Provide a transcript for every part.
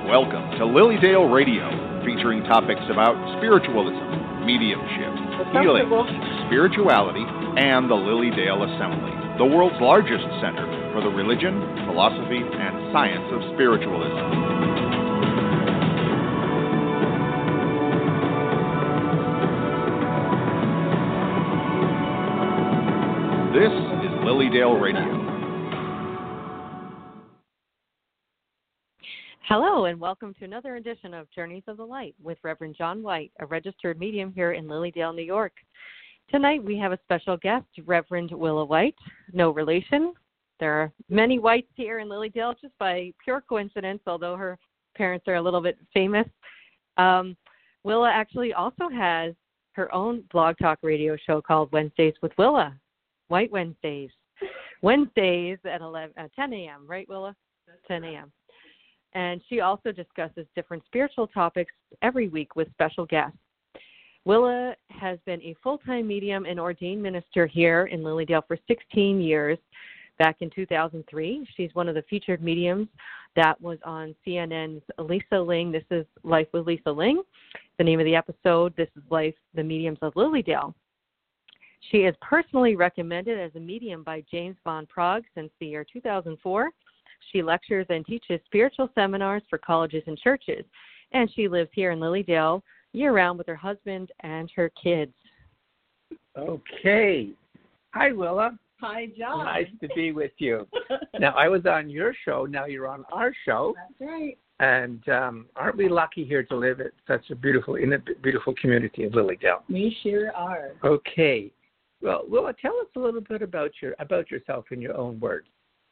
Welcome to Lilydale Radio, featuring topics about spiritualism, mediumship, healing, spirituality, and the Lilydale Assembly, the world's largest center for the religion, philosophy, and science of spiritualism. This is Lilydale Radio. Hello, and welcome to another edition of Journeys of the Light with Reverend John White, a registered medium here in Lilydale, New York. Tonight we have a special guest, Reverend Willa White. No relation. There are many Whites here in Lilydale just by pure coincidence, although her parents are a little bit famous. Willa actually also has her own blog talk radio show called Wednesdays with Willa, White Wednesdays. Wednesdays at 10 a.m., right, Willa? 10 a.m. And she also discusses different spiritual topics every week with special guests. Willa has been a full-time medium and ordained minister here in Lilydale for 16 years. Back in 2003, she's one of the featured mediums that was on CNN's Lisa Ling. This is Life with Lisa Ling. The name of the episode, this is Life, the Mediums of Lilydale. She is personally recommended as a medium by James Van Praagh since the year 2004. She lectures and teaches spiritual seminars for colleges and churches, and she lives here in Lilydale year-round with her husband and her kids. Okay. Hi, Willa. Hi, John. Nice to be with you. Now, I was on your show. Now you're on our show. That's right. And aren't we lucky here to live in such a beautiful community of Lilydale? We sure are. Okay. Well, Willa, tell us a little bit about yourself in your own words.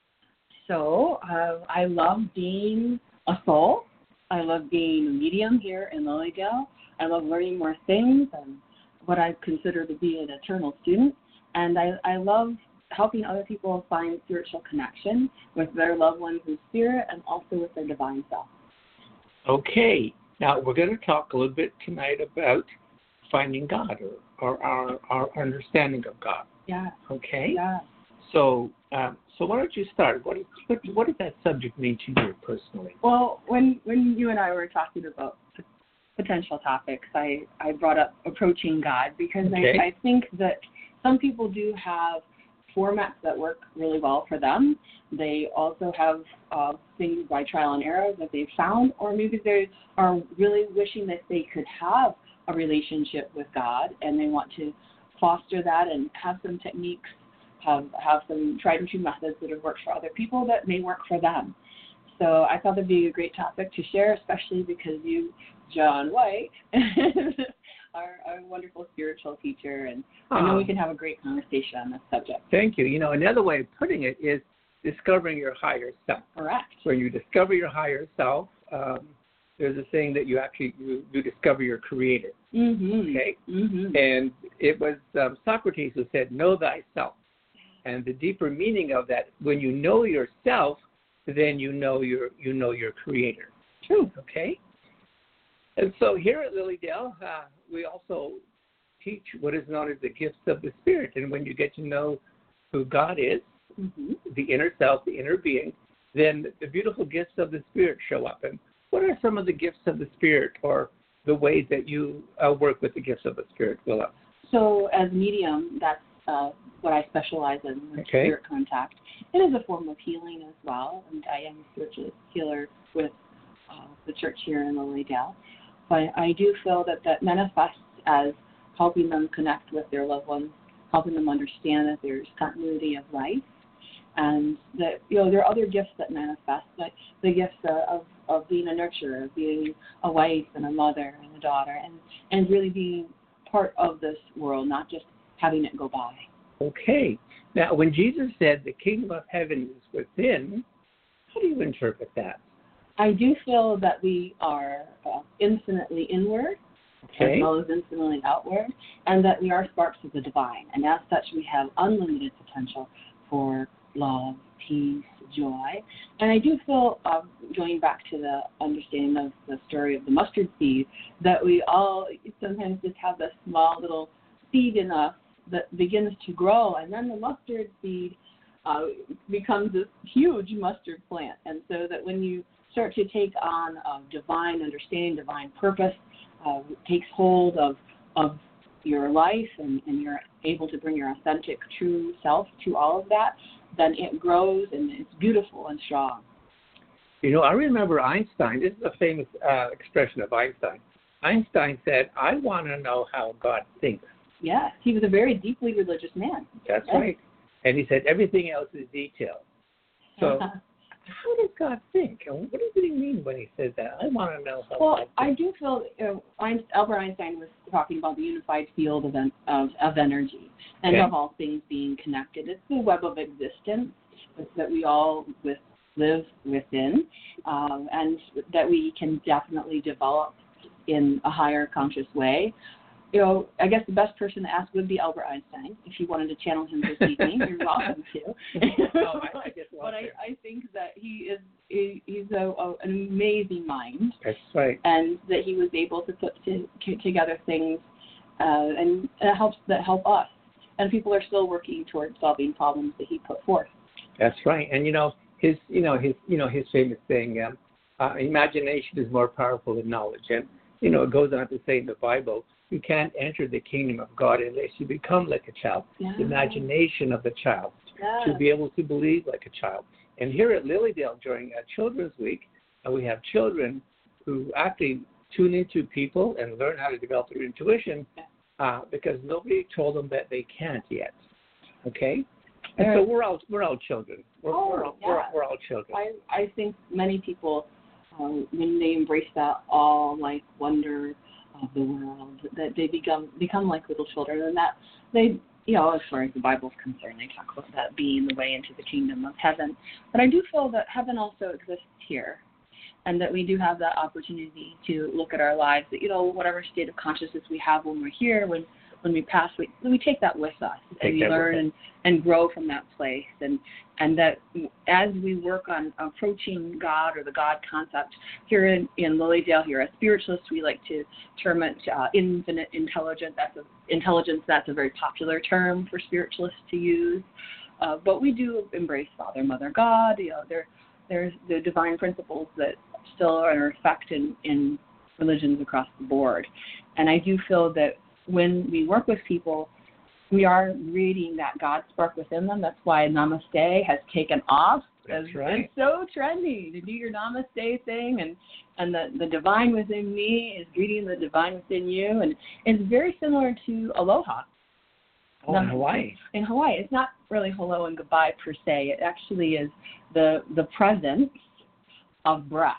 So I love being a soul. I love being a medium here in Lilydale. I love learning more things and what I consider to be an eternal student. And I love helping other people find spiritual connection with their loved ones in spirit and also with their divine self. Okay. Now, we're going to talk a little bit tonight about finding God or our understanding of God. Yeah. Okay? Yeah. So why don't you start? What does that subject mean to you personally? Well, when you and I were talking about potential topics, I brought up approaching God because okay. I think that some people do have formats that work really well for them. They also have things by trial and error that they've found, or maybe they are really wishing that they could have a relationship with God and they want to foster that and have some techniques, have some tried and true methods that have worked for other people that may work for them. So I thought that'd be a great topic to share, especially because you, John White, are a wonderful spiritual teacher, and I know we can have a great conversation on this subject. Thank you. You know, another way of putting it is discovering your higher self. Correct. When you discover your higher self, there's a saying that you discover your creator. Mm-hmm. Okay? Mm-hmm. And it was Socrates who said, know thyself. And the deeper meaning of that, when you know yourself, then you know your creator. True. Okay? And so here at Lilydale, we also teach what is known as the gifts of the Spirit. And when you get to know who God is, mm-hmm. the inner self, the inner being, then the beautiful gifts of the Spirit show up. And what are some of the gifts of the Spirit, or the ways that you work with the gifts of the Spirit, Willa? So as medium, that's what I specialize in, with spirit contact. It is a form of healing as well, and I am a spiritual healer with the church here in Lilydale. But I do feel that manifests as helping them connect with their loved ones, helping them understand that there's continuity of life, and that there are other gifts that manifest, like the gifts of being a nurturer, being a wife and a mother and a daughter, and really being part of this world, not just having it go by. Okay. Now, when Jesus said the kingdom of heaven is within, how do you interpret that? I do feel that we are infinitely inward, as well as infinitely outward, and that we are sparks of the divine. And as such, we have unlimited potential for love, peace, joy. And I do feel, going back to the understanding of the story of the mustard seed, that we all sometimes just have this small little seed in us that begins to grow, and then the mustard seed becomes this huge mustard plant. And so that when you start to take on divine understanding, divine purpose, takes hold of your life, and you're able to bring your authentic, true self to all of that, then it grows and it's beautiful and strong. You know, I remember Einstein. This is a famous expression of Einstein. Einstein said, "I want to know how God thinks." Yes, he was a very deeply religious man. That's right. And he said, everything else is detail. So how does God think? And what does he mean when he says that? I want to know how God thinks. I do feel Albert Einstein was talking about the unified field of energy and of all things being connected. It's the web of existence that we all live within, and that we can definitely develop in a higher conscious way. You know, I guess the best person to ask would be Albert Einstein. If you wanted to channel him this evening, you're welcome to. But I think that he's an amazing mind. That's right. And that he was able to put together things and help us. And people are still working towards solving problems that he put forth. That's right. And his famous saying, imagination is more powerful than knowledge. And it goes on to say in the Bible, you can't enter the kingdom of God unless you become like a child. Yeah. The imagination of the child, to be able to believe like a child. And here at Lilydale during Children's Week, we have children who actually tune into people and learn how to develop their intuition because nobody told them that they can't yet. Okay? And so we're all children. We're all children. I think many people, when they embrace that all-like wonder of the world, that they become like little children, and that they, as far as the Bible's concerned, they talk about that being the way into the kingdom of heaven. But I do feel that heaven also exists here, and that we do have that opportunity to look at our lives, that, whatever state of consciousness we have when we're here, when we pass, we take that with us, and we learn and grow from that place. And that as we work on approaching God or the God concept, here in Lilydale, here as spiritualists, we like to term it infinite intelligence. That's a very popular term for spiritualists to use. But we do embrace Father, Mother, God. There's the divine principles that still are in effect in religions across the board. And I do feel that when we work with people, we are reading that God spark within them. That's why Namaste has taken off. That's right. It's so trendy to do your Namaste thing, and the divine within me is greeting the divine within you. And it's very similar to Aloha. In Hawaii. In Hawaii. It's not really hello and goodbye per se. It actually is the presence of breath,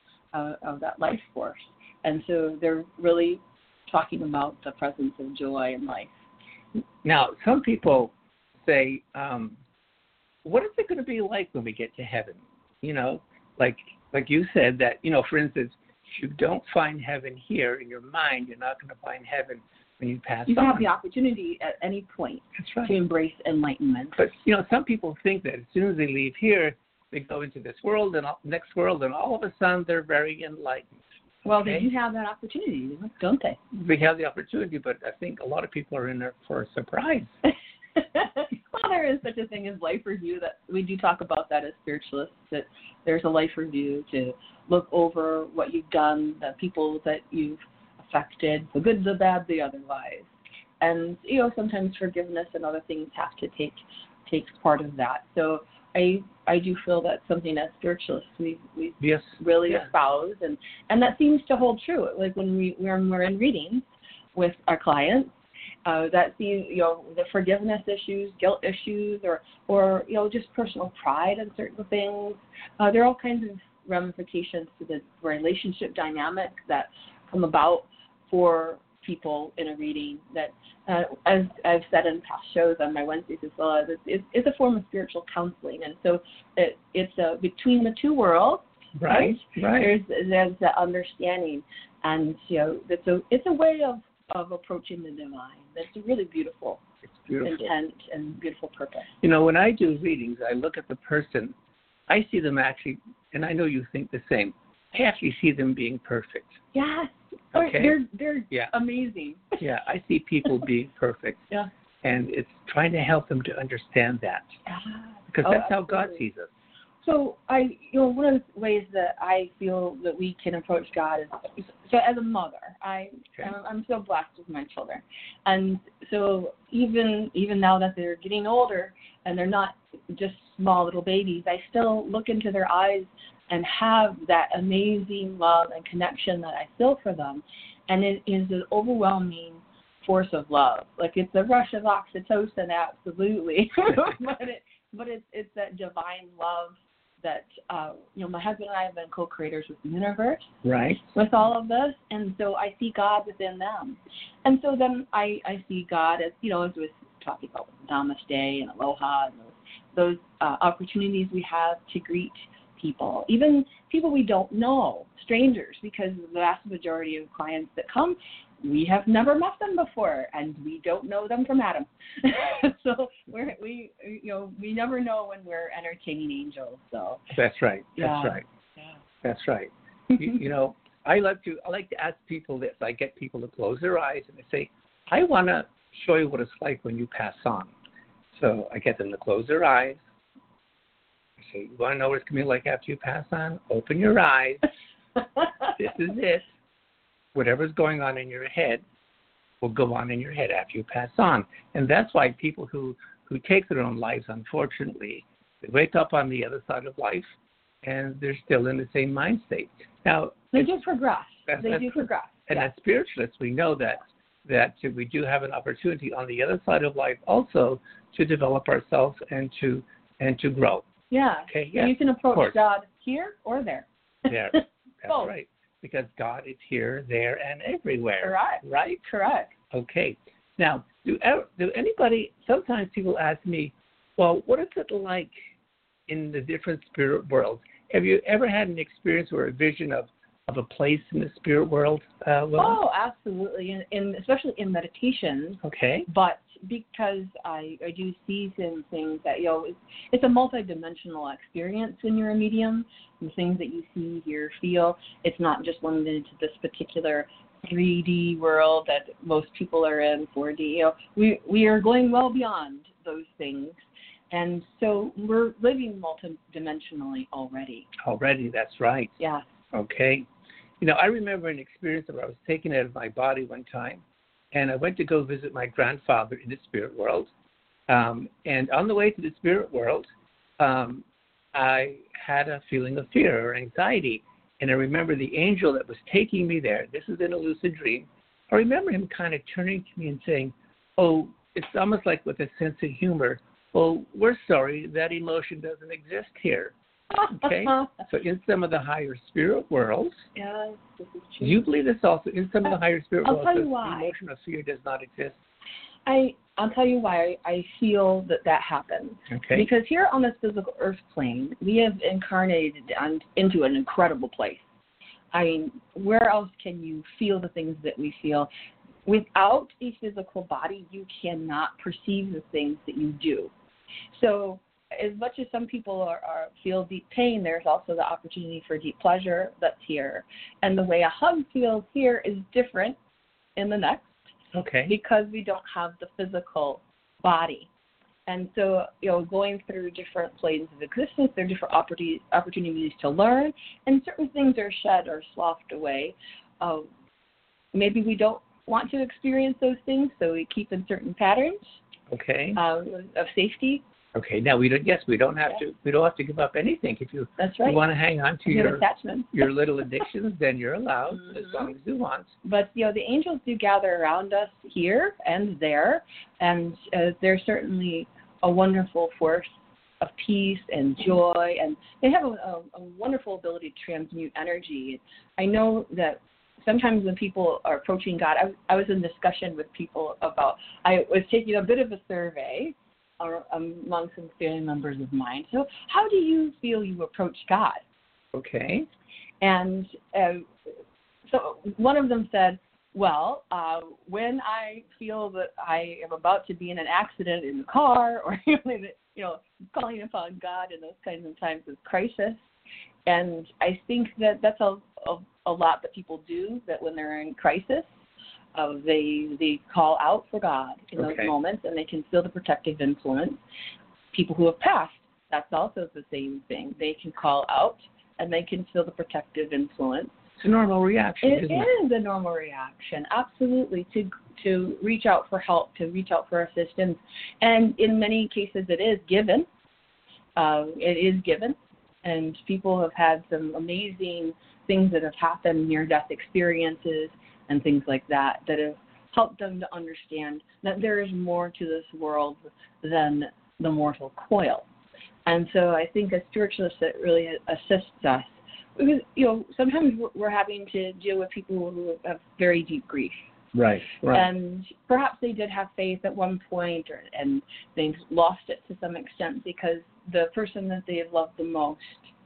of that life force. And so they're really talking about the presence of joy in life. Now, some people say, what is it going to be like when we get to heaven? Like you said that, for instance, if you don't find heaven here in your mind, you're not going to find heaven when you pass on. You have the opportunity at any point to embrace enlightenment. But, some people think that as soon as they leave here, they go into this world and next world, and all of a sudden they're very enlightened. Well, they do have that opportunity, don't they? We have the opportunity, but I think a lot of people are in there for a surprise. Well, there is such a thing as life review. That we do talk about that as spiritualists, that there's a life review to look over what you've done, the people that you've affected, the good, the bad, the otherwise. And, sometimes forgiveness and other things have to take part of that. So I do feel that's something as spiritualists we really espouse, and that seems to hold true. Like when we're in readings with our clients, that seems, the forgiveness issues, guilt issues, or just personal pride in certain things. There are all kinds of ramifications to the relationship dynamics that come about for people in a reading that, as I've said in past shows on my Wednesdays as well, it's a form of spiritual counseling. And so it's between the two worlds, right? There's that understanding, and it's a way of approaching the divine. That's a really beautiful intent and beautiful purpose. When I do readings, I look at the person, I see them actually, and I know you think the same, I actually see them being perfect. Yes. Okay. They're amazing. Yeah, I see people being perfect. Yeah. And it's trying to help them to understand that. Because that's how God sees us. So one of the ways that I feel that we can approach God is, so as a mother, I'm so blessed with my children, and so even now that they're getting older and they're not just small little babies, I still look into their eyes and have that amazing love and connection that I feel for them, and it is an overwhelming force of love. Like, it's a rush of oxytocin, absolutely, but it's that divine love that, my husband and I have been co-creators with the universe, right, with all of this, and so I see God within them. And so then I see God as, as we were talking about Namaste and Aloha and those opportunities we have to greet people, even people we don't know, strangers, because the vast majority of clients that come, we have never met them before, and we don't know them from Adam. So we never know when we're entertaining angels. So that's right. Yeah. That's right. Yeah. That's right. I like to ask people this. I get people to close their eyes and they say, "I want to show you what it's like when you pass on." So I get them to close their eyes. I say, "You want to know what it's going to be like after you pass on? Open your eyes. This is it. Whatever's going on in your head will go on in your head after you pass on." And that's why people who take their own lives, unfortunately, they wake up on the other side of life and they're still in the same mind state. Now, they do progress. And Yeah. as spiritualists, we know that we do have an opportunity on the other side of life also to develop ourselves and to grow. Yeah. Okay. So yeah. you can approach God here or there. There. That's Both. right. Because God is here, there, and everywhere. Right. Right? Correct. Okay. Now, do anybody, sometimes people ask me, well, what is it like in the different spirit worlds? Have you ever had an experience or a vision of a place in the spirit world? Oh, absolutely, especially in meditation. Okay. But because I do see some things that, it's a multidimensional experience when you're a medium. The things that you see, hear, feel, it's not just limited to this particular 3D world that most people are in, 4D. We are going well beyond those things. And so we're living multidimensionally already. Already, that's right. Yeah. Okay. I remember an experience where I was taken out of my body one time, and I went to go visit my grandfather in the spirit world. And on the way to the spirit world, I had a feeling of fear or anxiety. And I remember the angel that was taking me there. This is in a lucid dream. I remember him kind of turning to me and saying, "Oh," it's almost like with a sense of humor, "Well, we're sorry, that emotion doesn't exist here." Okay? So in some of the higher spirit worlds, yes, this is true. do you believe this also? In some of the higher spirit I'll worlds, tell you the why. emotion of fear does not exist. I'll tell you why I feel that happens. Okay. Because here on this physical earth plane, we have incarnated into an incredible place. I mean, where else can you feel the things that we feel? Without a physical body, you cannot perceive the things that you do. So as much as some people feel deep pain, there's also the opportunity for deep pleasure that's here. And the way a hug feels here is different in the next. Okay. Because we don't have the physical body. And so, going through different planes of existence, there are different opportunities to learn, and certain things are shed or sloughed away. Maybe we don't want to experience those things, so we keep in certain patterns of safety. Okay. Now we don't have to give up anything. If you That's right. You want to hang on to your attachments, your little addictions, then you're allowed as long as you want. But the angels do gather around us here and there, and they're certainly a wonderful force of peace and joy, and they have a wonderful ability to transmute energy. I know that sometimes when people are approaching God, I was in discussion with people about, I was taking a bit of a survey among some family members of mine. So how do you feel you approach God? Okay. And so one of them said, well, when I feel that I am about to be in an accident in the car, or calling upon God in those kinds of times of crisis. And I think that that's a lot that people do, that when they're in crisis, they call out for God in those moments, and they can feel the protective influence. People who have passed, that's also the same thing. They can call out, and they can feel the protective influence. It's a normal reaction, It isn't it? is a normal reaction, absolutely, to reach out for help, to reach out for assistance. And in many cases, it is given. And people have had some amazing things that have happened, near-death experiences and things like that have helped them to understand that there is more to this world than the mortal coil. And so I think a spiritualist that really assists us, because, sometimes we're having to deal with people who have very deep grief. Right. And perhaps they did have faith at one point, and they've lost it to some extent because the person that they have loved the most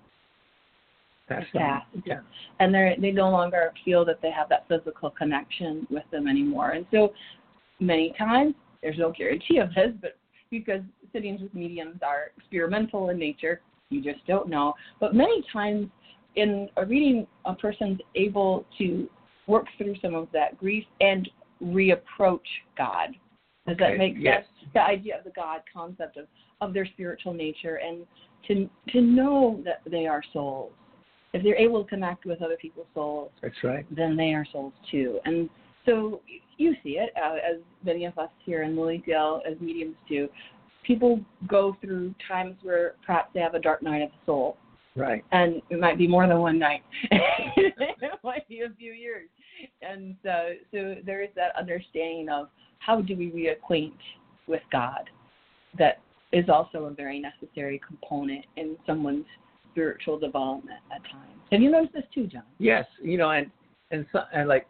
has passed. Yeah. And they no longer feel that they have that physical connection with them anymore. And so many times, there's no guarantee of this, but because sittings with mediums are experimental in nature, you just don't know. But many times in a reading, a person's able to work through some of that grief and reapproach God. Does that make sense? Yes. The idea of the God concept of their spiritual nature, and to know that they are souls. If they're able to connect with other people's souls, That's right. then they are souls too. And so you see it, as many of us here in Lilydale as mediums do. People go through times where perhaps they have a dark night of the soul. Right. And it might be more than one night. It might be a few years. And so there is that understanding of how do we reacquaint with God that is also a very necessary component in someone's spiritual development at times. Have you noticed this too, John? Yes, and like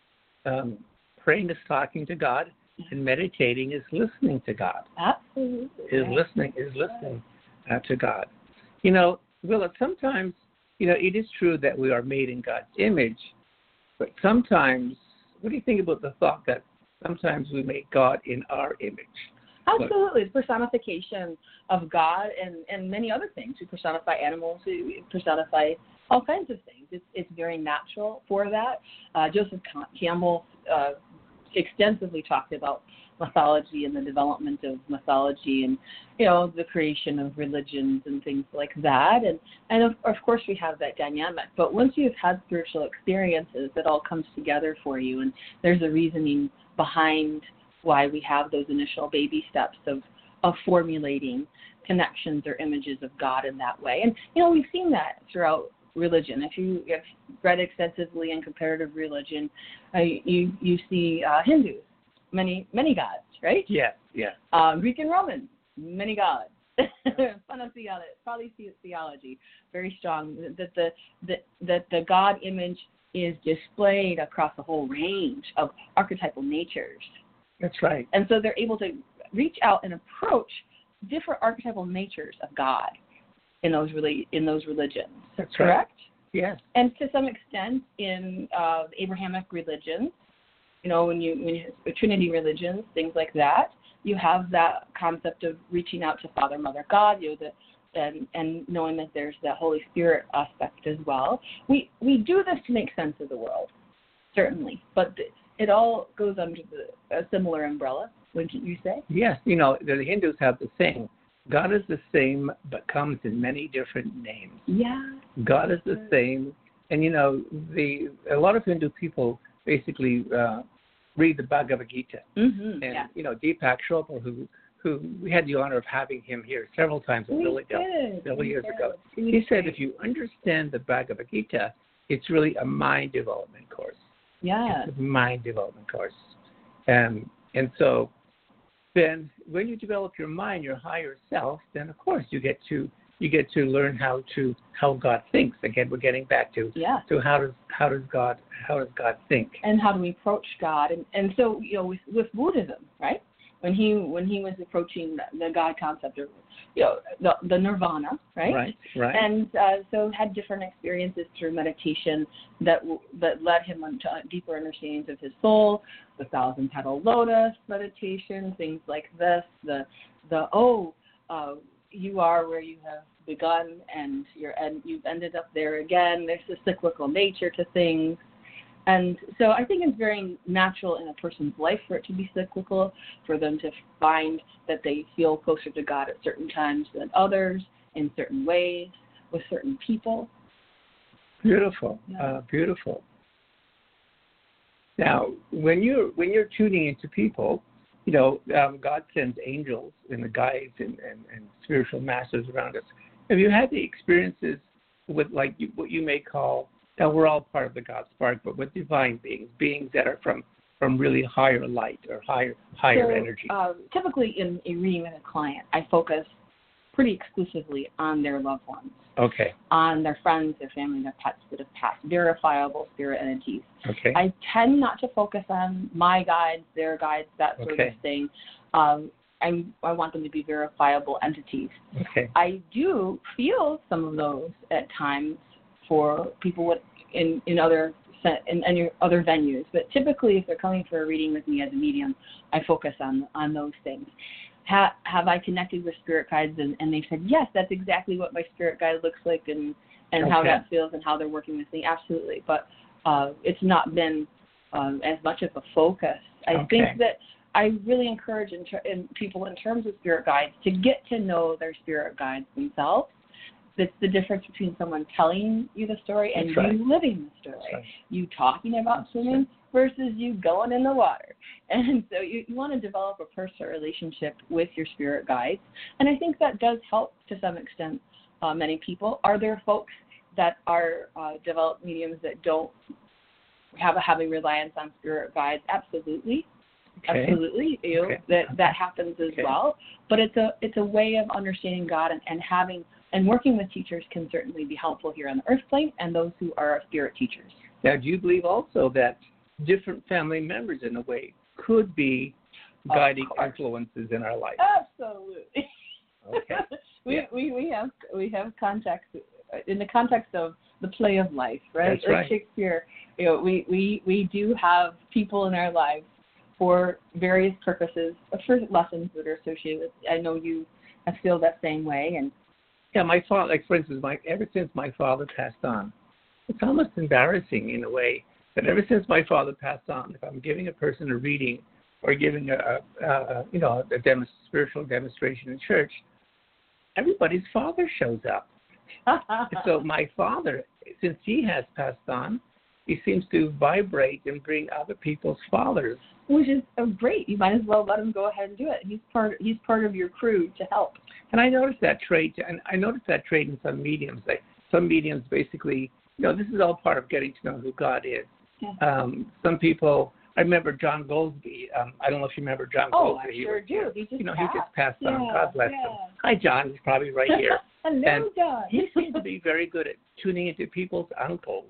praying is talking to God, and meditating is listening to God. Absolutely. Is listening to God. Willa, sometimes it is true that we are made in God's image, but sometimes, what do you think about the thought that sometimes we make God in our image? Absolutely. It's personification of God and many other things. We personify animals. We personify all kinds of things. It's very natural for that. Joseph Campbell extensively talked about mythology and the development of mythology and, the creation of religions and things like that. And of course we have that dynamic. But once you've had spiritual experiences, it all comes together for you. And there's a reasoning behind why we have those initial baby steps of formulating connections or images of God in that way. And, we've seen that throughout religion. If you have read extensively in comparative religion, you see Hindus, many gods, right? Yes, yes. Greek and Roman, many gods. Polytheology, very strong. That the God image is displayed across a whole range of archetypal natures. That's right. And so they're able to reach out and approach different archetypal natures of God in those religions. That's correct? Right. Yes. And to some extent in Abrahamic religions, when you Trinity religions, things like that, you have that concept of reaching out to Father, Mother, God, and knowing that there's that Holy Spirit aspect as well. We do this to make sense of the world, certainly, but it all goes under a similar umbrella, wouldn't you say? Yes, the Hindus have the saying, God is the same but comes in many different names. Yeah. God is the same. And, a lot of Hindu people basically read the Bhagavad Gita. Mm-hmm. And, Deepak Chopra, who we had the honor of having him here several times in Lilydale several years ago. He said if you understand the Bhagavad Gita, it's really a mind development course. Yeah. It's a mind development course. And so then when you develop your mind, your higher self, then of course you get to learn how God thinks. Again, we're getting back to how does God think? And how do we approach God? And so, with Buddhism, right? When he was approaching the God concept of the nirvana, right? Right. And so had different experiences through meditation that led him into deeper understandings of his soul, the 1,000-petal lotus meditation, things like this, you are where you have begun and you've ended up there again. There's a cyclical nature to things. And so I think it's very natural in a person's life for it to be cyclical, for them to find that they feel closer to God at certain times than others. in certain ways with certain people. Beautiful, Yeah. beautiful. Now, when you're tuning into people, God sends angels and the guides and spiritual masters around us. Have you had the experiences with what you may call, now we're all part of the God spark, but with divine beings that are from really higher light or higher energy? Typically in a reading with a client, I focus pretty exclusively on their loved ones. Okay. On their friends, their family, their pets that have passed, verifiable spirit entities. Okay. I tend not to focus on my guides, their guides, that sort of thing. I want them to be verifiable entities. Okay. I do feel some of those at times for people in other venues, but typically if they're coming for a reading with me as a medium, I focus on those things. Have I connected with spirit guides and they've said, yes, that's exactly what my spirit guide looks like and how that feels and how they're working with me? Absolutely. But it's not been as much of a focus. I think that I really encourage in people in terms of spirit guides to get to know their spirit guides themselves. That's the difference between someone telling you the story and you living the story. Right. You talking about swimming versus you going in the water. And so you want to develop a personal relationship with your spirit guides. And I think that does help to some extent many people. Are there folks that are developed mediums that don't have a heavy reliance on spirit guides? Absolutely. Okay. Absolutely. That happens as well. But it's a way of understanding God and working with teachers can certainly be helpful here on the earth plane and those who are spirit teachers. Now, do you believe also that different family members, in a way, could be guiding influences in our life? Absolutely. Okay. we have context in the context of the play of life, right? That's right. Shakespeare, we do have people in our lives for various purposes, for lessons that are associated with. I know I feel that same way, and my father, like for instance, ever since my father passed on, it's almost embarrassing in a way that ever since my father passed on, if I'm giving a person a reading or giving a spiritual demonstration in church, everybody's father shows up. So my father, since he has passed on, he seems to vibrate and bring other people's fathers. Which is great. You might as well let him go ahead and do it. He's part of your crew to help. And I noticed that trait, in some mediums. Some mediums basically, this is all part of getting to know who God is. Yeah. Some people, I remember John Goldsby. I don't know if you remember John Goldsby. Oh, I sure do. He just passed on. God bless him. Hi, John. He's probably right here. Hello, John. He seemed to be very good at tuning into people's uncles,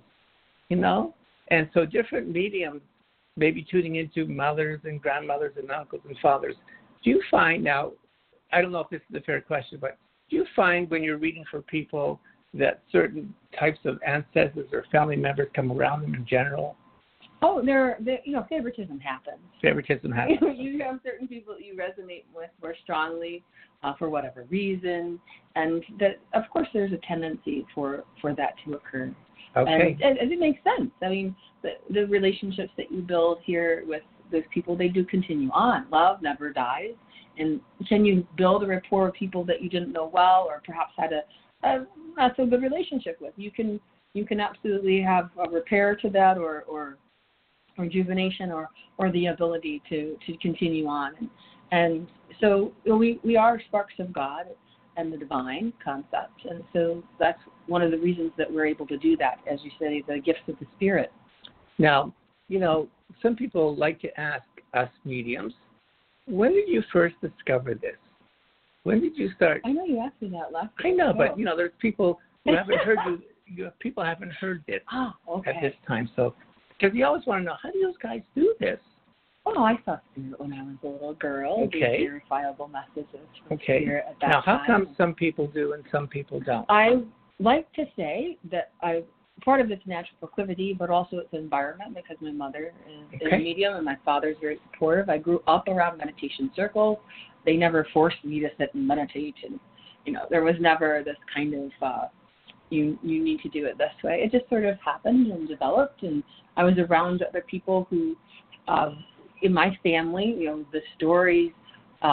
And so different mediums, maybe tuning into mothers and grandmothers and uncles and fathers. Do you find now, I don't know if this is a fair question, but do you find when you're reading for people that certain types of ancestors or family members come around them in general? Oh, favoritism happens. Favoritism happens. You have certain people that you resonate with more strongly for whatever reason, and that, of course, there's a tendency for that to occur. Okay. And it makes sense. I mean, the relationships that you build here with those people, they do continue on. Love never dies. And can you build a rapport with people that you didn't know well or perhaps had a not so good relationship with? You can absolutely have a repair to that or rejuvenation or the ability to continue on. And so we are sparks of God and the divine concept. And so that's one of the reasons that we're able to do that, as you say, the gifts of the Spirit. Now, some people like to ask us mediums, when did you first discover this? When did you start? I know you asked me that last time. I know, but, there's people who haven't heard people haven't heard this at this time. So, because you always want to know, how do those guys do this? Oh, I saw Spirit when I was a little girl. Okay. These verifiable messages from Spirit at that now, how time. come some people do and some people don't? I like to say that part of it's natural proclivity, but also it's environment because my mother is a medium and my father's very supportive. I grew up around meditation circles. They never forced me to sit and meditate, and there was never this kind of you need to do it this way. It just sort of happened and developed, and I was around other people who, in my family, the stories of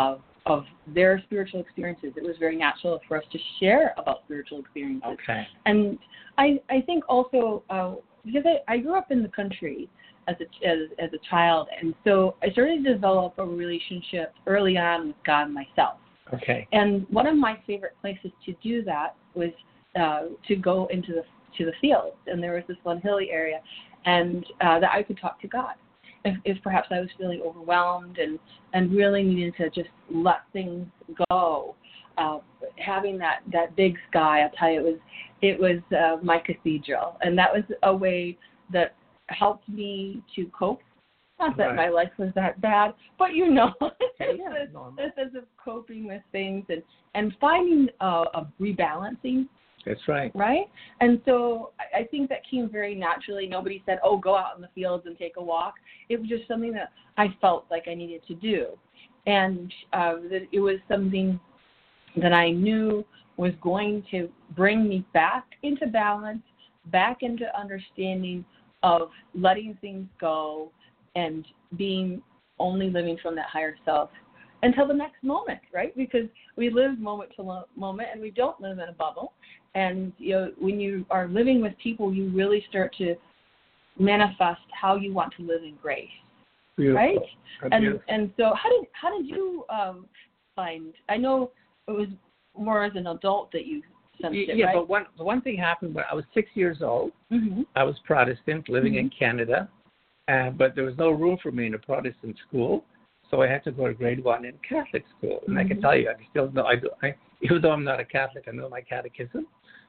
of their spiritual experiences. It was very natural for us to share about spiritual experiences. Okay. And I think also because I grew up in the country as a child, and so I started to develop a relationship early on with God myself. Okay. And one of my favorite places to do that was to go into the fields, and there was this one hilly area, and that I could talk to God. If perhaps I was feeling overwhelmed and really needed to just let things go, having that big sky, I'll tell you, it was my cathedral, and that was a way that helped me to cope. Not that my life was that bad, but this sense of coping with things and finding a rebalancing. That's right. Right? And so I think that came very naturally. Nobody said, oh, go out in the fields and take a walk. It was just something that I felt like I needed to do. And that it was something that I knew was going to bring me back into balance, back into understanding of letting things go and being only living from that higher self until the next moment, right? Because we live moment to moment, and we don't live in a bubble. And when you are living with people, you really start to manifest how you want to live in grace, right? And so, how did you find? I know it was more as an adult that you sensed it, right? Yeah, but one thing happened when I was 6 years old. Mm-hmm. I was Protestant, living in Canada, but there was no room for me in a Protestant school. So I had to go to grade 1 in Catholic school. And I can tell you, I still know, even though I'm not a Catholic, I know my catechism.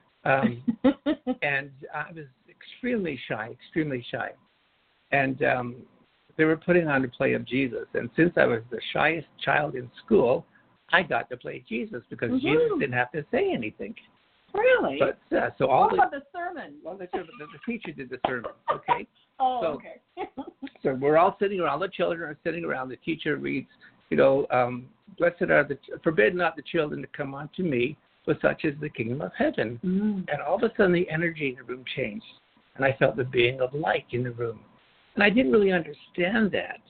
And I was extremely shy. And they were putting on a play of Jesus. And since I was the shyest child in school, I got to play Jesus because Jesus didn't have to say anything. Really? But what about the sermon? Well, the teacher did the sermon, okay? Okay. So we're all sitting around. The children are sitting around. The teacher reads, blessed are forbid not the children to come unto me, but such is the kingdom of heaven. Mm. And all of a sudden the energy in the room changed, and I felt the being of light in the room. And I didn't really understand that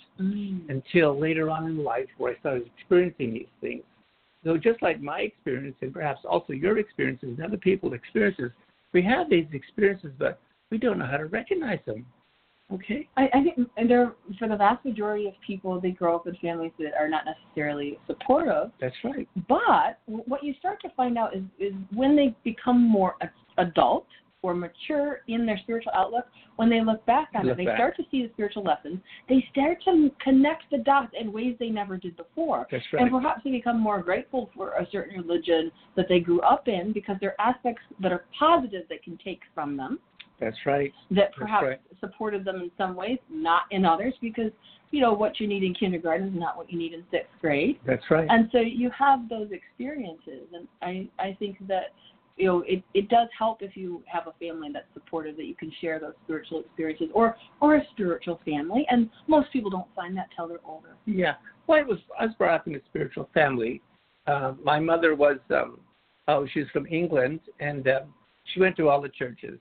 until later on in life, where I started experiencing these things. So just like my experience, and perhaps also your experiences and other people's experiences, we have these experiences, but we don't know how to recognize them. Okay. I think for the vast majority of people, they grow up in families that are not necessarily supportive. That's right. But what you start to find out is when they become more adult or mature in their spiritual outlook, when they look back on it, they start to see the spiritual lessons. They start to connect the dots in ways they never did before. That's right. And perhaps they become more grateful for a certain religion that they grew up in because there are aspects that are positive that can take from them. That's right. That perhaps supported them in some ways, not in others, because, what you need in kindergarten is not what you need in 6th grade. That's right. And so you have those experiences. And I think that, it does help if you have a family that's supportive, that you can share those spiritual experiences or a spiritual family. And most people don't find that till they're older. Yeah. Well, I was brought up in a spiritual family. My mother was, she's from England, and she went to all the churches.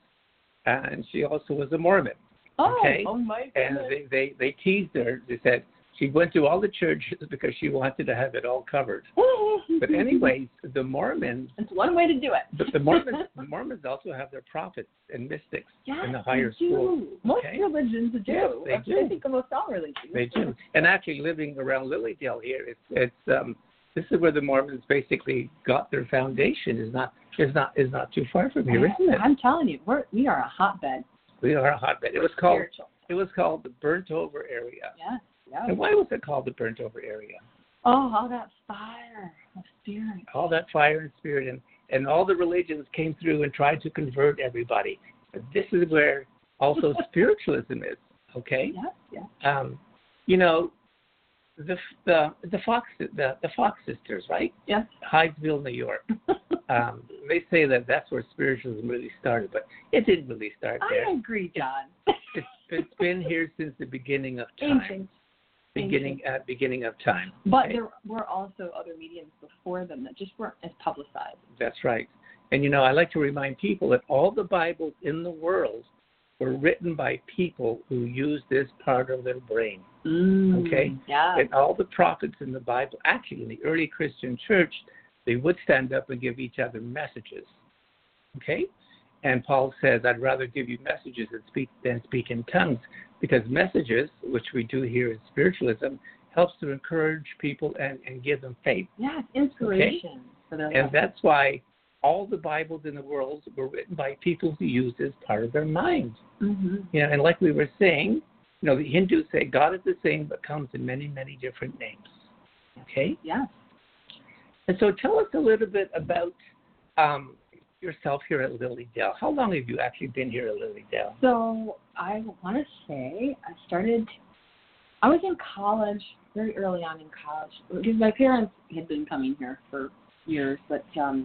And she also was a Mormon. Okay? Oh my goodness. And they teased her. They said she went to all the churches because she wanted to have it all covered. But anyways, the Mormons. It's one way to do it. But the Mormons also have their prophets and mystics in the higher schools. Most religions do. Yes, they do. I think almost all religions. They do. And actually, living around Lilydale here, this is where the Mormons basically got their foundation. Is not too far from here, isn't it? I'm telling you, we are a hotbed. We are a hotbed. It was called spiritual. It was called the Burnt Over Area. Yes. And why was it called the Burnt Over Area? Oh, all that fire of spirit. All that fire and spirit, and all the religions came through and tried to convert everybody. But this is where also spiritualism is. Okay. Yes. The Fox sisters, right? Yes. Hydesville, New York. They say that's where spiritualism really started, but it didn't really start there. I agree, John. It's been here since the beginning of time. Ancient. Beginning of time. But there were also other mediums before them that just weren't as publicized. That's right. And I like to remind people that all the Bibles in the world were written by people who used this part of their brain. Okay? Yeah. And all the prophets in the Bible, actually in the early Christian church, they would stand up and give each other messages. Okay? And Paul says, I'd rather give you messages than speak in tongues, because messages, which we do here in spiritualism, helps to encourage people and give them faith. Yeah, inspiration. Okay? And that's why all the Bibles in the world were written by people who used it as part of their mind. Mm-hmm. You know, and like we were saying, you know, the Hindus say God is the same but comes in many, many different names. Okay? Yes. And so tell us a little bit about yourself here at Lily Dale. How long have you actually been here at Lily Dale? So I want to say I was in college, very early on in college, because my parents had been coming here for years, but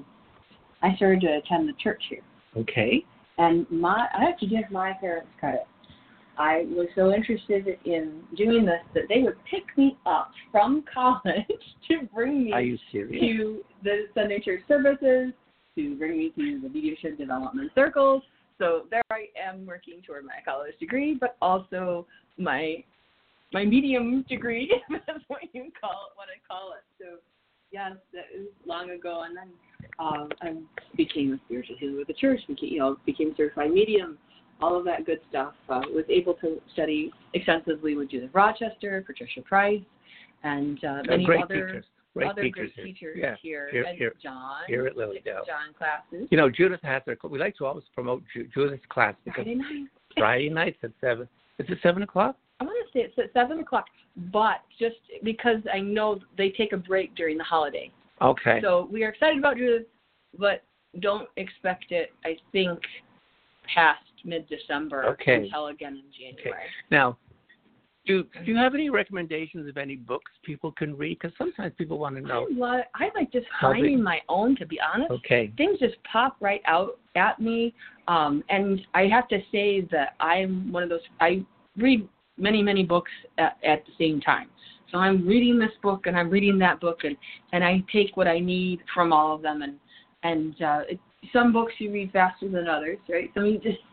I started to attend the church here. Okay. And I have to give my parents credit. I was so interested in doing this that they would pick me up from college to bring me to the Sunday church services, to bring me to the leadership development circles. So there I am working toward my college degree, but also my medium degree. That's what I call it. So yes, that was long ago. And then I became a spiritual healer with the church. Became certified medium. All of that good stuff. Was able to study extensively with Judith Rochester, Patricia Price, and many other good teachers here. And John. Here at Lily Dale. John classes. You know, Judith has we like to always promote Judith's class. Friday nights at 7. Is it 7 o'clock? I want to say it's at 7 o'clock, but just because I know they take a break during the holiday. Okay. So we are excited about Judith, but don't expect it, I think, past mid-December until again in January. Okay. Now, do you have any recommendations of any books people can read? Because sometimes people want to know. I like just finding my own, to be honest. Okay. Things just pop right out at me. And I have to say that I'm one of those, I read many, many books at the same time. So I'm reading this book and I'm reading that book, and I take what I need from all of them. And some books you read faster than others, right? So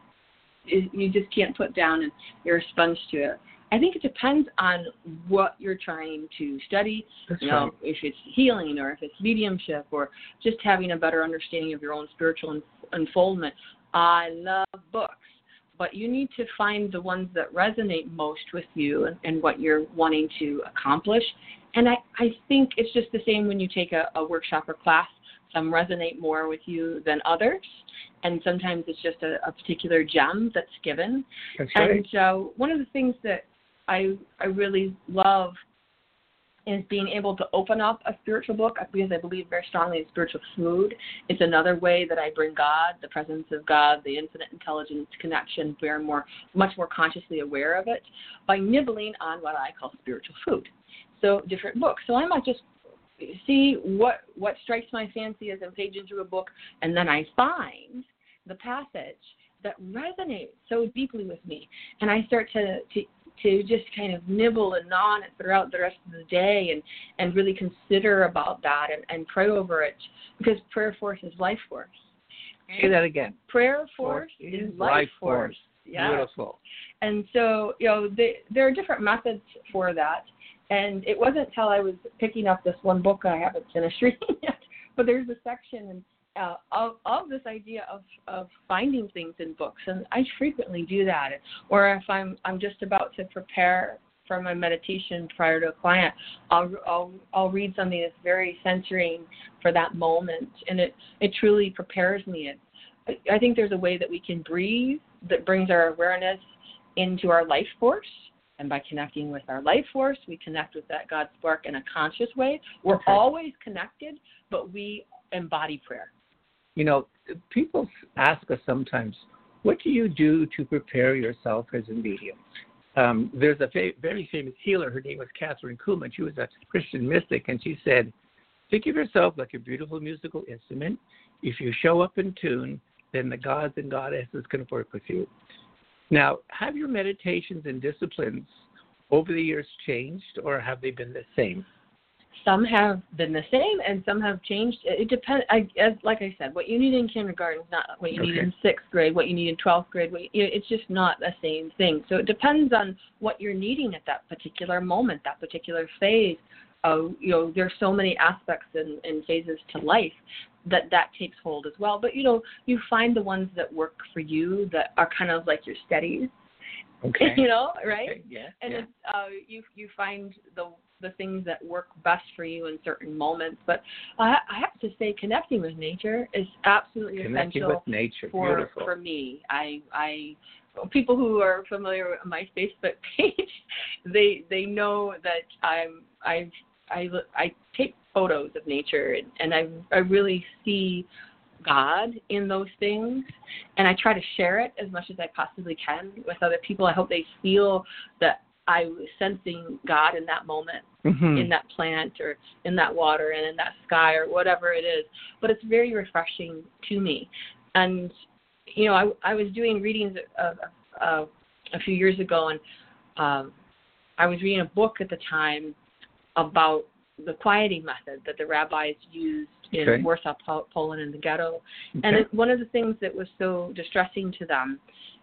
you just can't put down, and you're a sponge to it. I think it depends on what you're trying to study. That's right. If it's healing, or if it's mediumship, or just having a better understanding of your own spiritual unfoldment. I love books, but you need to find the ones that resonate most with you and what you're wanting to accomplish. And I think it's just the same when you take a workshop or class. Some resonate more with you than others, and sometimes it's just a particular gem that's given. That's right. And one of the things that I really love is being able to open up a spiritual book, because I believe very strongly in spiritual food. It's another way that I bring God, the presence of God, the infinite intelligence connection, much more consciously aware of it, by nibbling on what I call spiritual food. So different books. So I might just see what strikes my fancy as I'm paging through a book, and then I find the passage that resonates so deeply with me, and I start to just kind of nibble and gnaw on it throughout the rest of the day, and really consider about that and pray over it, because prayer force is life force. Say that again. Prayer force is life force. Yes. Beautiful. And so, there are different methods for that. And it wasn't until I was picking up this one book, I haven't finished reading yet, but there's a section of this idea of finding things in books, and I frequently do that. Or if I'm just about to prepare for my meditation prior to a client, I'll read something that's very centering for that moment, and it truly prepares me. I think there's a way that we can breathe that brings our awareness into our life force. And by connecting with our life force, we connect with that God spark in a conscious way. We're always connected, but we embody prayer. You know, people ask us sometimes, what do you do to prepare yourself as a medium? There's a very famous healer. Her name was Catherine Kuhlman. She was a Christian mystic, and she said, think of yourself like a beautiful musical instrument. If you show up in tune, then the gods and goddesses can work with you. Now, have your meditations and disciplines over the years changed, or have they been the same? Some have been the same, and some have changed. It depends. Like I said, what you need in kindergarten is not what you need in 6th grade, what you need in 12th grade. It's just not the same thing. So it depends on what you're needing at that particular moment, that particular phase. There's so many aspects and phases to life that takes hold as well. But, you find the ones that work for you that are kind of like your steadies. Okay. Right? Okay. Yeah. And it's, you find the things that work best for you in certain moments. But I have to say, connecting with nature is absolutely Connecting essential with nature. for me. People who are familiar with my Facebook page, they know that I take photos of nature, and I really see God in those things, and I try to share it as much as I possibly can with other people. I hope they feel that I was sensing God in that moment, in that plant or in that water and in that sky or whatever it is. But it's very refreshing to me. And, I was doing readings a few years ago, and I was reading a book at the time about the quieting method that the rabbis used in Warsaw, Poland, in the ghetto. Okay. And one of the things that was so distressing to them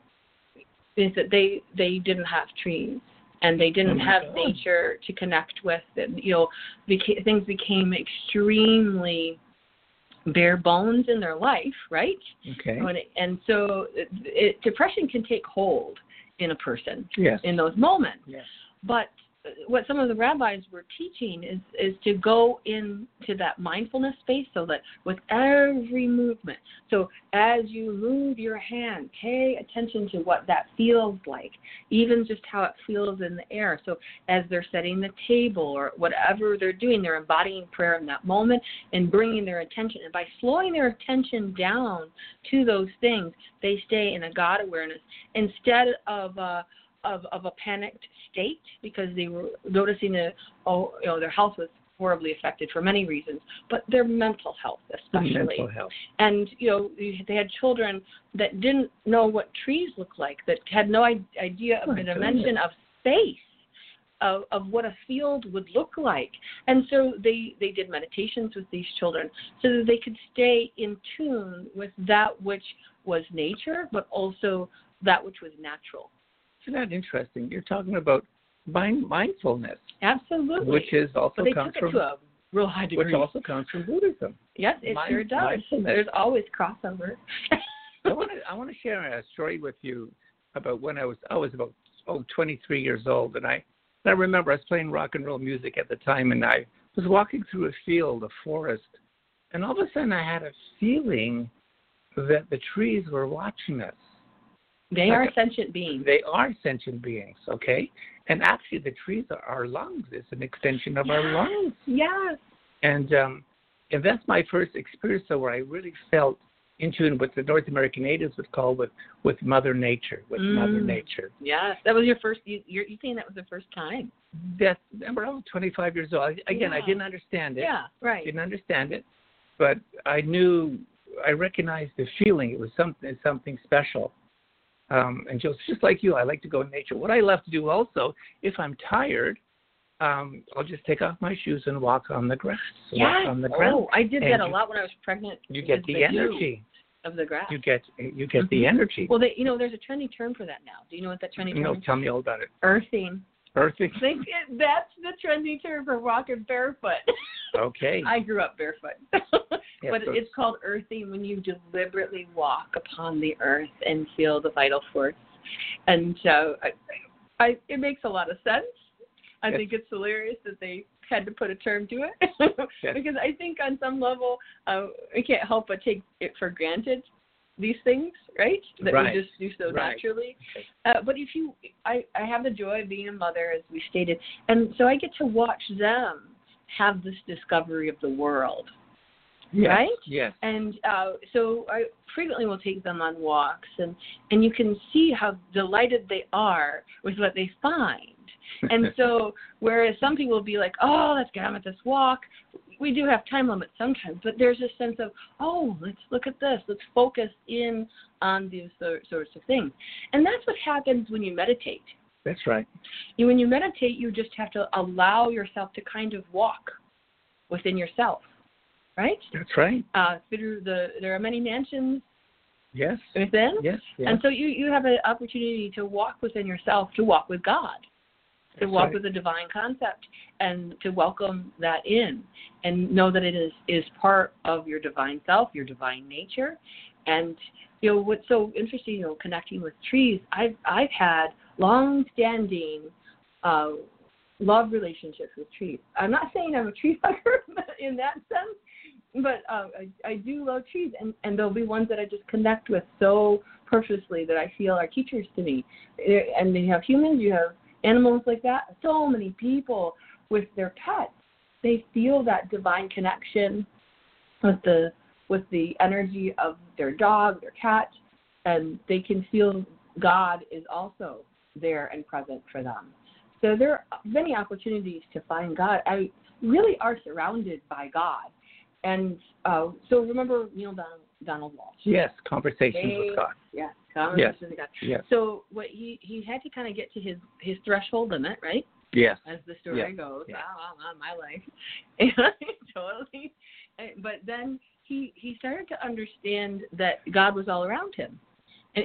is that they didn't have trees, and they didn't have nature to connect with. Things became extremely bare bones in their life, right? Okay. And so depression can take hold in a person in those moments. Yes. But what some of the rabbis were teaching is to go into that mindfulness space, so that with every movement, so as you move your hand, pay attention to what that feels like, even just how it feels in the air. So as they're setting the table or whatever they're doing, they're embodying prayer in that moment and bringing their attention. And by slowing their attention down to those things, they stay in a God awareness instead of a panicked state, because they were noticing their health was horribly affected for many reasons, but their mental health especially. Mental health. And, they had children that didn't know what trees looked like, that had no idea of the dimension of space, of what a field would look like. And so they did meditations with these children so that they could stay in tune with that which was nature, but also that which was natural. Isn't that interesting? You're talking about mindfulness. Absolutely. Which is also comes from to a real high degree. Which also comes from Buddhism. Yes, it sure does. There's always crossover. I want to share a story with you about when I was about 23 years old, and I remember I was playing rock and roll music at the time, and I was walking through a field, a forest, and all of a sudden I had a feeling that the trees were watching us. They are sentient beings. They are sentient beings, okay? And actually, the trees are our lungs. It's an extension of our lungs. Yes. And that's my first experience, where I really felt in tune with the North American natives would call with Mother Nature, Mother Nature. Yes, that was your first. You're saying that was the first time. That's I was 25 years old. Again, I didn't understand it. Yeah, right. Didn't understand it, but I recognized the feeling. It was something special. And just like you, I like to go in nature. What I love to do also, if I'm tired, I'll just take off my shoes and walk on the grass. Yes. Walk on the ground. Oh, I did that a lot when I was pregnant. You get the energy of the grass. You get the energy. Well, there's a trendy term for that now. Do you know what that trendy term is? No, tell me all about it. Earthing. Earthing. That's the trendy term for walking barefoot. Okay. I grew up barefoot. But it's called earthing when you deliberately walk upon the earth and feel the vital force. And so it makes a lot of sense. I think it's hilarious that they had to put a term to it. Because I think on some level, we can't help but take it for granted, these things, right? That we just do so naturally. Okay. But I have the joy of being a mother, as we stated, and so I get to watch them have this discovery of the world. Yes, right? Yes. And so I frequently will take them on walks, and you can see how delighted they are with what they find. And so whereas some people will be like, oh, let's get on with this walk, we do have time limits sometimes, but there's a sense of, oh, let's look at this. Let's focus in on these sorts of things. And that's what happens when you meditate. That's right. When you meditate, you just have to allow yourself to kind of walk within yourself, right? That's right. There are many mansions Yes. within. Yes. Yes. And so you have an opportunity to walk within yourself, to walk with God, to That's walk right. with the divine concept, and to welcome that in, and know that it is part of your divine self, your divine nature. And what's so interesting, connecting with trees. I've had long-standing love relationships with trees. I'm not saying I'm a tree hugger in that sense, but I do love trees, and there'll be ones that I just connect with so purposely that I feel are teachers to me. And then you have humans, you have animals like that. So many people with their pets, they feel that divine connection with the energy of their dog, their cat, and they can feel God is also there and present for them. So there are many opportunities to find God. I really are surrounded by God. And so remember Neil Donald Walsh? Yes, conversations with God. Yes, conversations with God. Yes. So what he had to kind of get to his threshold limit, right? Yes. As the story goes. Yes. My life. Totally. But then he started to understand that God was all around him. And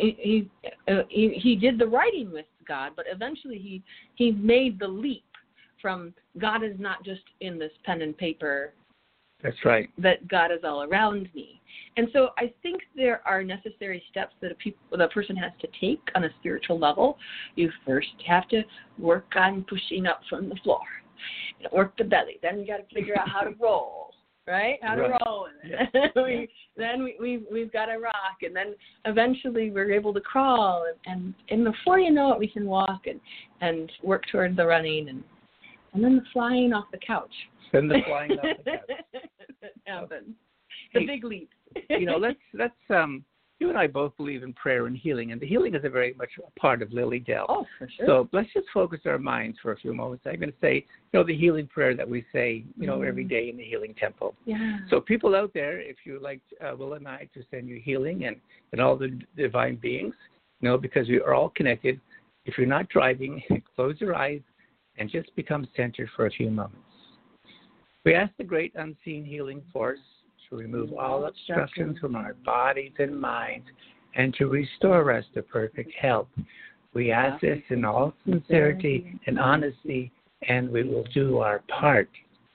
he did the writing with God, but eventually he made the leap from God is not just in this pen and paper. That's right. That God is all around me. And so I think there are necessary steps that a person has to take on a spiritual level. You first have to work on pushing up from the floor. Work the belly. Then you got to figure out how to roll, right? How to roll. Yeah. We've got to rock. And then eventually we're able to crawl. And before you know it, we can walk and work toward the running and then the flying off the couch. Then the flying off the couch. It happens. The big leap. Let's you and I both believe in prayer and healing, and the healing is a very much a part of Lily Dale. Oh, for sure. So let's just focus our minds for a few moments. I'm going to say, the healing prayer that we say, every day in the Healing Temple. Yeah. So people out there, if you like Will and I to send you healing and all the divine beings, because we are all connected. If you're not driving, close your eyes and just become centered for a few moments. We ask the great unseen healing force to remove all obstructions from our bodies and minds and to restore us to perfect health. We ask this in all sincerity and honesty, and we will do our part.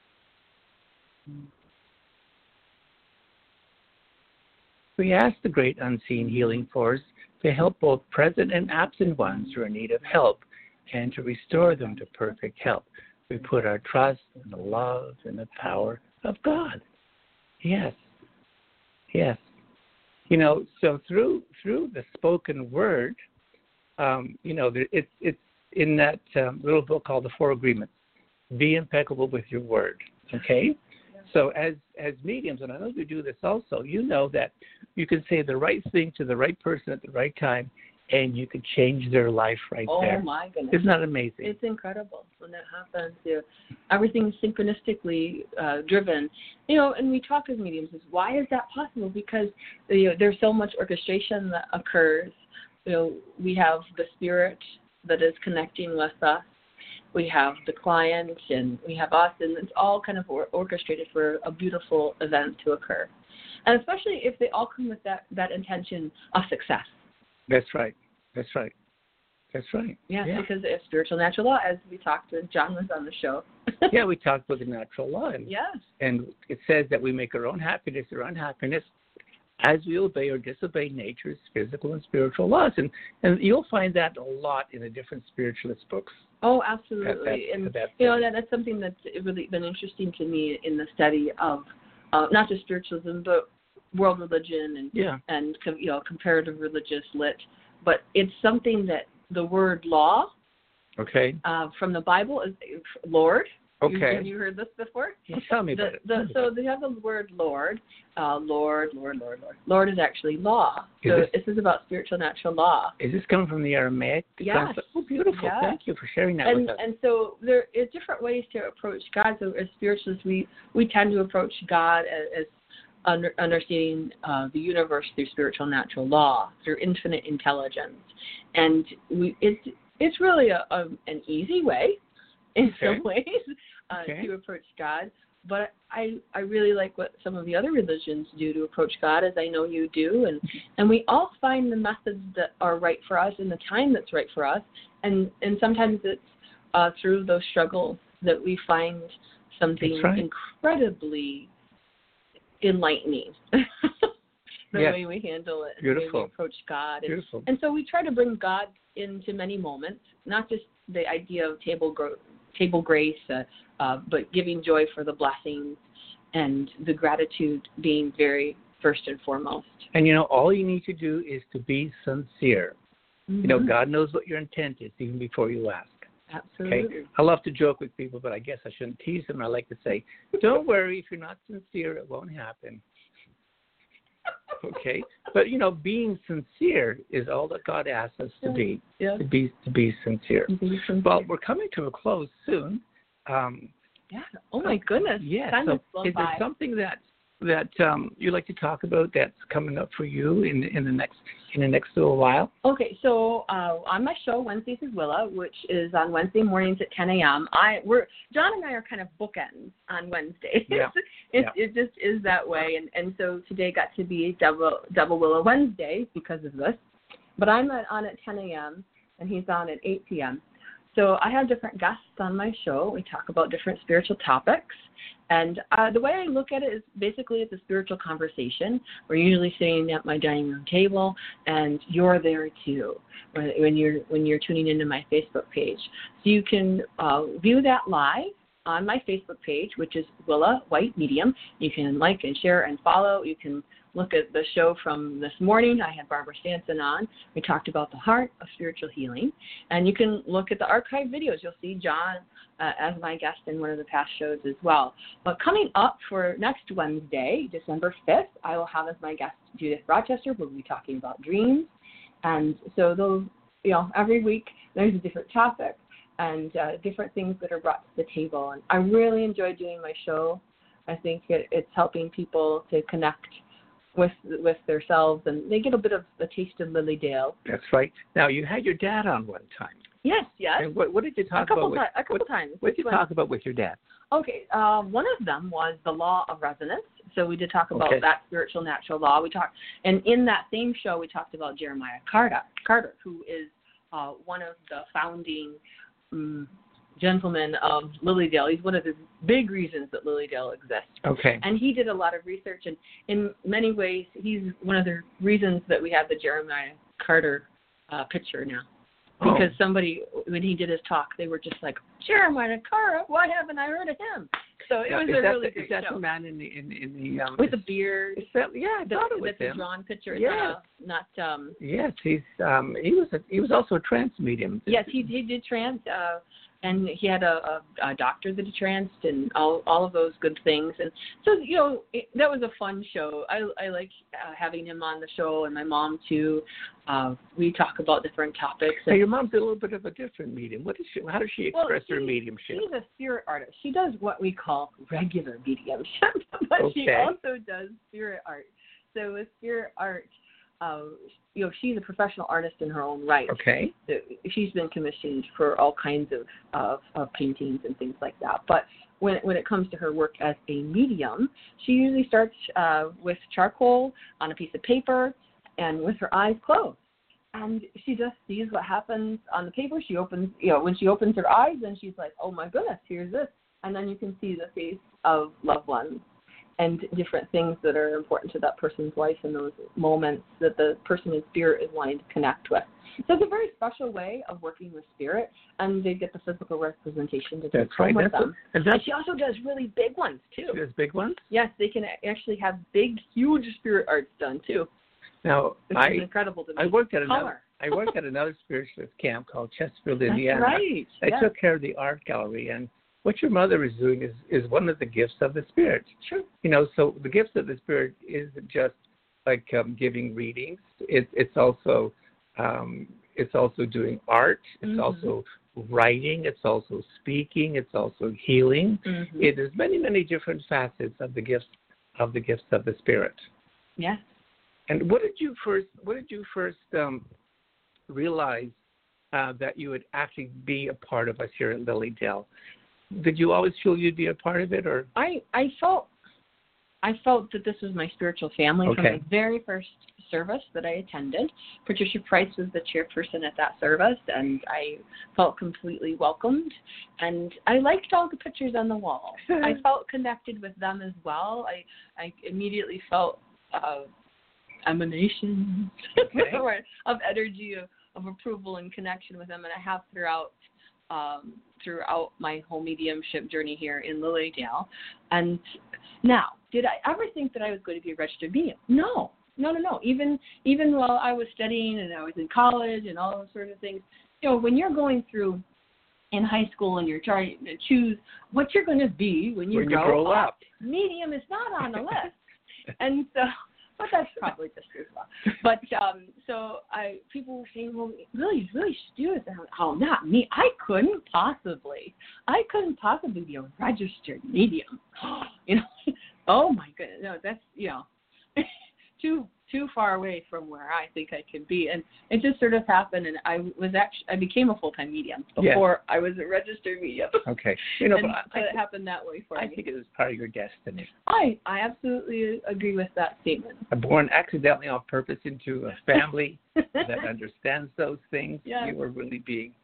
We ask the great unseen healing force to help both present and absent ones who are in need of help and to restore them to perfect health. We put our trust in the love and the power of God. Yes. Yes. So through the spoken word, it's in that little book called The Four Agreements. Be impeccable with your word. Okay? Yeah. So as mediums, and I know you do this also, that you can say the right thing to the right person at the right time, and you could change their life there. Oh, my goodness. Isn't that amazing? It's incredible when that happens. Everything's synchronistically driven. And we talk as mediums, why is that possible? Because, there's so much orchestration that occurs. We have the spirit that is connecting with us. We have the client, and we have us, and it's all kind of orchestrated for a beautiful event to occur. And especially if they all come with that intention of success. That's right. That's right. That's right. Yeah, because it's spiritual natural law, as we talked when John was on the show. Yeah, we talked about the natural law. And it says that we make our own happiness or unhappiness as we obey or disobey nature's physical and spiritual laws. And you'll find that a lot in the different spiritualist books. Oh, absolutely. That's something that's really been interesting to me in the study of not just spiritualism, but world religion and comparative religious lit, but it's something that the word law, from the Bible is Lord. Okay. Have you heard this before? Well, tell me about it. So they have the word Lord. Lord is actually law. So this is about spiritual natural law. Is this coming from the Aramaic? Yes. Oh, beautiful. Yes. Thank you for sharing that with us. And so there is different ways to approach God. So as spiritualists, we tend to approach God as understanding the universe through spiritual natural law, through infinite intelligence. And it's really an easy way in some ways to approach God. but I really like what some of the other religions do to approach God, as I know you do, and we all find the methods that are right for us in the time that's right for us, and sometimes it's through those struggles that we find something incredibly enlightening. The way we handle it, the way we approach God. And so we try to bring God into many moments, not just the idea of table grace, but giving joy for the blessings and the gratitude being very first and foremost. And, all you need to do is to be sincere. Mm-hmm. God knows what your intent is even before you ask. Absolutely. Okay? I love to joke with people, but I guess I shouldn't tease them. I like to say, don't worry, if you're not sincere, it won't happen. Okay? But, being sincere is all that God asks us to be, to be sincere. Well, we're coming to a close soon. Oh, my goodness. Yeah. So is there something that you'd like to talk about that's coming up for you in the next little while? Okay, so on my show, Wednesdays with Willa, which is on Wednesday mornings at 10 a.m., John and I are kind of bookends on Wednesdays. Yeah. It just is that way, and so today got to be Double Willa Wednesday because of this. But I'm on at 10 a.m., and he's on at 8 p.m. So I have different guests on my show. We talk about different spiritual topics. And the way I look at it is basically it's a spiritual conversation. We're usually sitting at my dining room table, and you're there too when you're tuning into my Facebook page. So you can view that live on my Facebook page, which is Willa White Medium. You can like and share and follow. You can look at the show from this morning. I had Barbara Stanson on. We talked about the heart of spiritual healing. And you can look at the archive videos. You'll see John as my guest in one of the past shows as well. But coming up for next Wednesday, December 5th, I will have as my guest Judith Rochester. We'll be talking about dreams. And so those, every week there's a different topic and different things that are brought to the table. And I really enjoy doing my show. I think it's helping people to connect with themselves, and they get a bit of a taste of Lily Dale. That's right. Now, you had your dad on one time. Yes. And what did you talk about? A couple times. What did you talk about with your dad? Okay, one of them was the law of resonance. So we did talk about that spiritual natural law. And in that same show, we talked about Jeremiah Carter, who is one of the founding gentlemen of Lilydale. He's one of the big reasons that Lilydale exists. Okay. And he did a lot of research, and in many ways, he's one of the reasons that we have the Jeremiah Carter picture now. Because somebody, when he did his talk, they were just like, Jeremiah Carter, why haven't I heard of him? So it was a really great show. Is that the man in the with the beard? I thought it was him. The drawn picture. Yes. Yes, he was also a trance medium. Yes, he did trance. And he had a doctor that he tranced and all of those good things. And so, that was a fun show. I like having him on the show, and my mom, too. We talk about different topics. Now, your mom's a little bit of a different medium. How does she express her mediumship? She's a spirit artist. She does what we call regular mediumship, but she also does spirit art. So with spirit art, she's a professional artist in her own right. Okay. She's been commissioned for all kinds of paintings and things like that. But when it comes to her work as a medium, she usually starts with charcoal on a piece of paper and with her eyes closed. And she just sees what happens on the paper. She opens, when she opens her eyes, and she's like, oh my goodness, here's this. And then you can see the face of loved ones and different things that are important to that person's life in those moments that the person in spirit is wanting to connect with. So it's a very special way of working with spirit, and they get the physical representation to take home with them. And she also does really big ones, too. She does big ones? Yes, they can actually have big, huge spirit arts done, too. Now, which is incredible to me. I worked at another spiritualist camp called Chesterfield, Indiana. That's right. I took care of the art gallery, and what your mother is doing is one of the gifts of the Spirit. Sure. So the gifts of the Spirit isn't just like giving readings. It's also doing art. It's also writing. It's also speaking. It's also healing. Mm-hmm. It is many, many different facets of the gifts of the Spirit. Yes. And what did you first realize that you would actually be a part of us here at Lilydale? did you always feel you'd be a part of it, or? I felt that this was my spiritual family from the very first service that I attended. Patricia Price was the chairperson at that service, and I felt completely welcomed. And I liked all the pictures on the wall. I felt connected with them as well. I immediately felt emanations of energy of approval and connection with them, and I have throughout my whole mediumship journey here in Lilydale. And now, did I ever think that I was going to be a registered medium? No. Even while I was studying and I was in college and all those sorts of things, when you're going through in high school and you're trying to choose what you're going to be when you grow up, medium is not on the list. And so, but that's probably just as well. But so people were saying, well, really should do this. Oh, not me. I couldn't possibly be a registered medium. Oh my goodness. No, that's too far away from where I think I could be. And it just sort of happened, and I became a full-time medium before I was a registered medium. Okay. But it happened that way for me. I think it was part of your destiny. I absolutely agree with that statement. I'm born accidentally on purpose into a family that understands those things. Yeah. You are really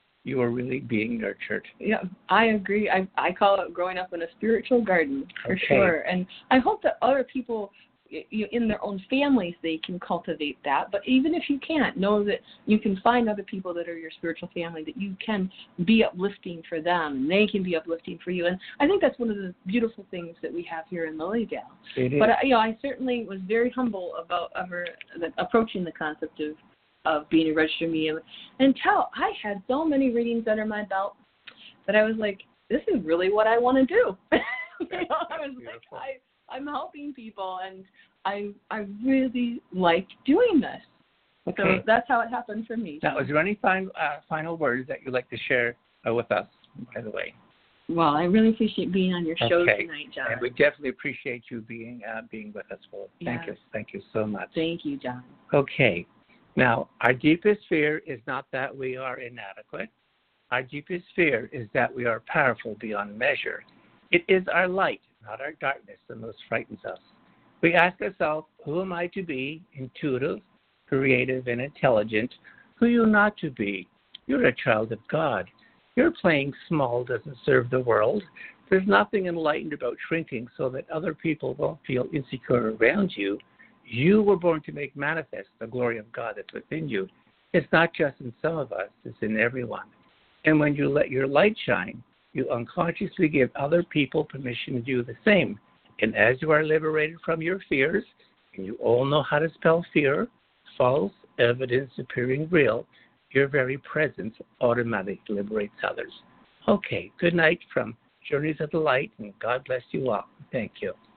being nurtured. Yeah, I agree. I call it growing up in a spiritual garden for sure. And I hope that other people in their own families, they can cultivate that. But even if you can't, know that you can find other people that are your spiritual family, that you can be uplifting for them, and they can be uplifting for you. And I think that's one of the beautiful things that we have here in Lilydale. It is. But I certainly was very humble about approaching the concept of being a registered medium until I had so many readings under my belt that I was like, this is really what I want to do. I was beautiful. like, I'm helping people, and I really like doing this. Okay. So that's how it happened for me. Now, is there any final words that you'd like to share with us, by the way? Well, I really appreciate being on your show tonight, John. And we definitely appreciate you being with us, Will. Thank you so much. Thank you, John. Okay. Now, our deepest fear is not that we are inadequate. Our deepest fear is that we are powerful beyond measure. It is our light, not our darkness, that most frightens us. We ask ourselves, who am I to be? Intuitive, creative, and intelligent. Who are you not to be? You're a child of God. Your playing small doesn't serve the world. There's nothing enlightened about shrinking so that other people won't feel insecure around you. You were born to make manifest the glory of God that's within you. It's not just in some of us, it's in everyone. And when you let your light shine, you unconsciously give other people permission to do the same. And as you are liberated from your fears, and you all know how to spell fear, false evidence appearing real, your very presence automatically liberates others. Okay, good night from Journeys of the Light, and God bless you all. Thank you.